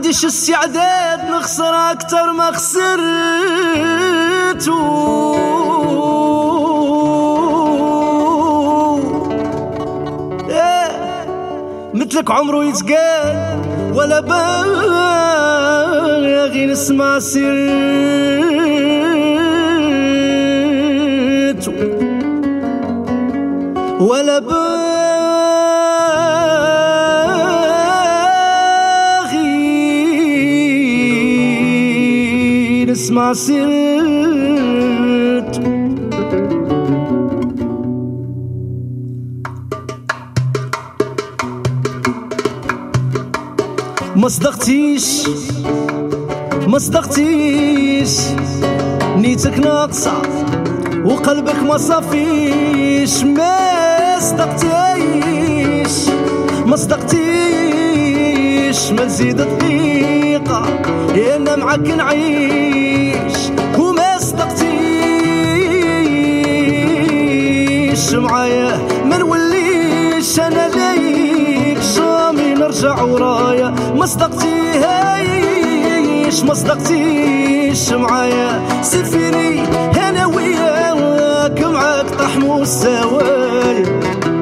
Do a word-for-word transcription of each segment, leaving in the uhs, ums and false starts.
عنديش استعداد نخسر اكتر ما خسرتو. ايه مثلك عمرو يتقال ولا باغي نسمع سيرتو، ولا باغي نسمع سيرتو. ما صدقتيش ما صدقتيش نيتك ناقصة وقلبك ما صافيش. ما صدقتيش ما صدقتيش ما نزيد دقيقة انا معاك نعيش. وما صدقتيش معايا ما نوليش انا ليك جامي نرجع ورايا. ما صدقتيش ما صدقتيش معايا سفيري انا وياك معاك طحمو السوايا.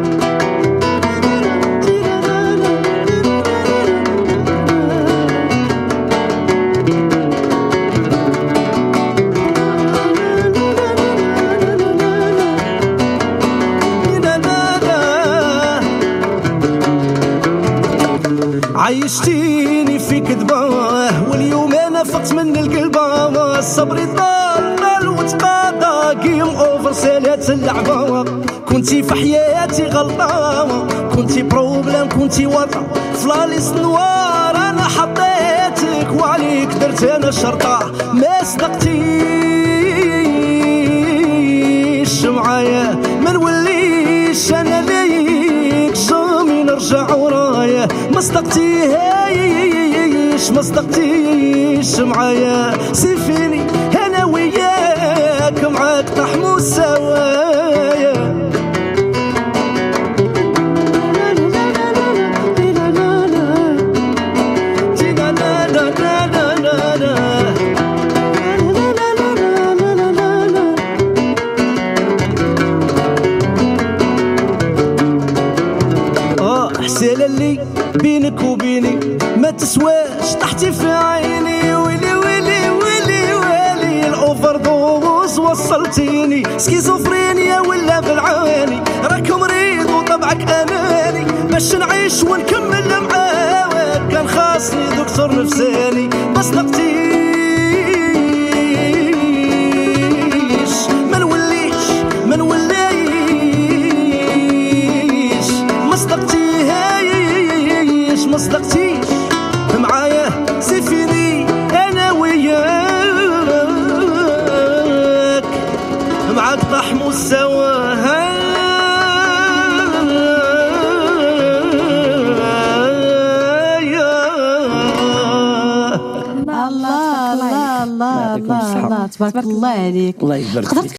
عيشتيني في كذباه واليوم انا فقت من القلبه. الصبر طال طال وتقاضى جيم اوفر سالات اللعبه. كنتي في حياتي غلطه كنتي بروبلام كنتي ورطه في لاليس نوار انا حطيتك وعليك درت انا شرطه. ما صدقتيش معايا ما نوليش انا ليك جامي نرجع ورايا. ما صدقتيش ما صدقتيش معايا سيفيني انا وياك معاك طحمو السوايا. حسيلة اللي بينك وبيني ما تسواش طحتي في عيني. ويلي ويلي ويلي ويلي الاوفر دوز وصلتيني سكيزوفرينيا ولا بالعواني. راك مريض وطبعك اناني باش نعيش ونكمل معاك كان خاصني دكتور نفساني. ما صدقتيش ما نوليش ما نوليش. ما صدقتيش ما صدقتيش معايا سيفيني انا وياك معاك طحمو السواها. الله الله الله الله تبارك الله عليك. الله يبارك فيك.